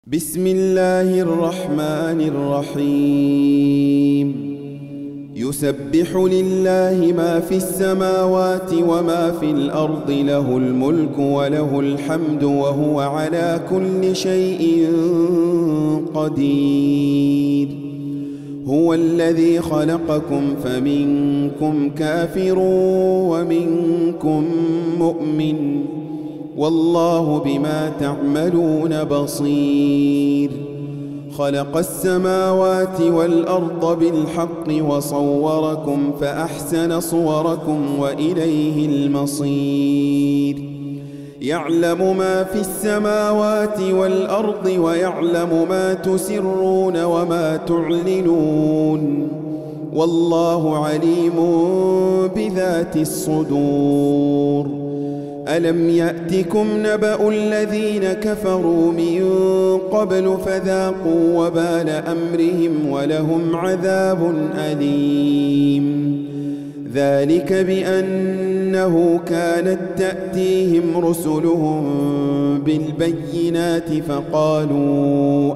بسم الله الرحمن الرحيم يسبح لله ما في السماوات وما في الأرض له الملك وله الحمد وهو على كل شيء قدير هو الذي خلقكم فمنكم كافر ومنكم مؤمن والله بما تعملون بصير خلق السماوات والأرض بالحق وصوركم فأحسن صوركم وإليه المصير يعلم ما في السماوات والأرض ويعلم ما تسرون وما تعلنون والله عليم بذات الصدور ألم يأتكم نبأ الذين كفروا من قبل فذاقوا وبال أمرهم ولهم عذاب أليم ذلك بأنه كانت تأتيهم رسلهم بالبينات فقالوا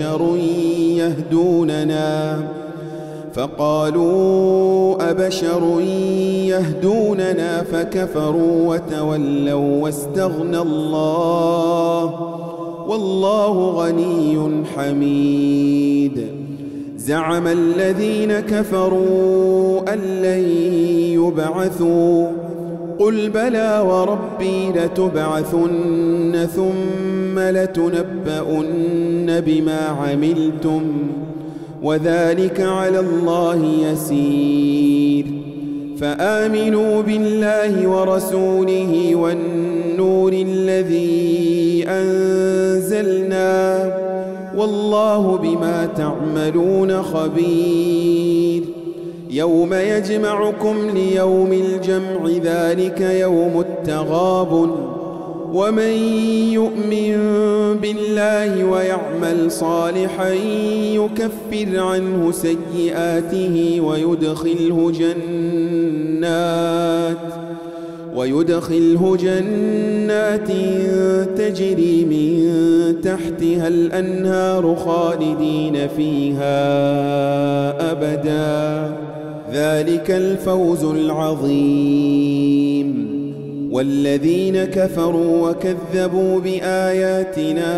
أبشر يهدوننا فكفروا وتولوا واستغنى الله والله غني حميد زعم الذين كفروا أن لن يبعثوا قل بلى وربي لتبعثن ثم لتنبؤن بما عملتم وذلك على الله يسير فآمنوا بالله ورسوله والنور الذي أنزلنا والله بما تعملون خبير يوم يجمعكم ليوم الجمع ذلك يوم التغابن ومن يؤمن بالله ويعمل صالحا يكفر عنه سيئاته ويدخله جنات تجري من تحتها الأنهار خالدين فيها أبدا ذلك الفوز العظيم والذين كفروا وكذبوا بآياتنا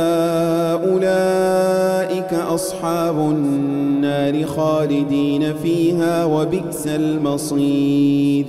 أولئك أصحاب النار خالدين فيها وبئس المصير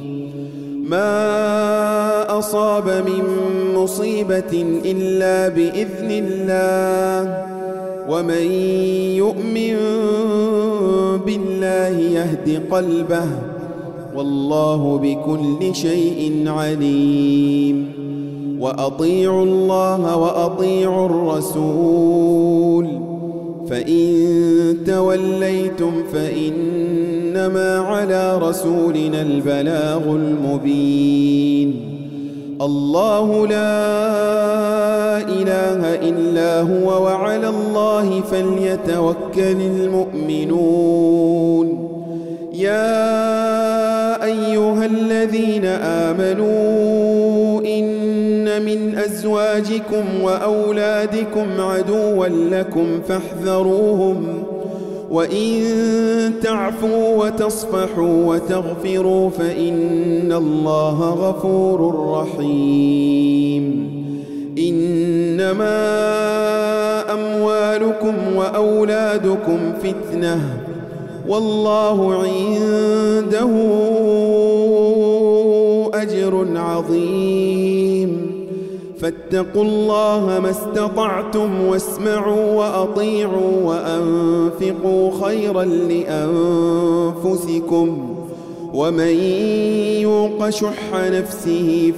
ما أصاب من مصيبة إلا بإذن الله ومن يؤمن بالله يهد قلبه والله بكل شيء عليم وأطيعوا الله وأطيعوا الرسول فإن توليتم فإنما على رسولنا البلاغ المبين الله لا إله إلا هو وعلى الله فليتوكل المؤمنون يا أيها الذين آمنوا إن من أزواجكم وأولادكم عدوا لكم فاحذروهم وإن تعفوا وتصفحوا وتغفروا فإن الله غفور رحيم إنما أموالكم وأولادكم فتنة والله عنده أجر عظيم فاتقوا الله ما استطعتم واسمعوا وأطيعوا وأنفقوا خيرا لأنفسكم ومن يوق شح نفسه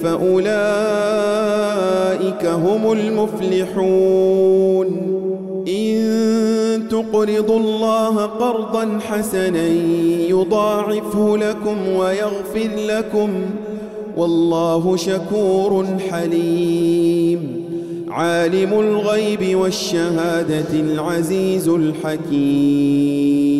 فأولئك هم المفلحون إن تقرضوا الله قرضا حسنا يضاعفه لكم ويغفر لكم والله شكور حليم عالم الغيب والشهادة العزيز الحكيم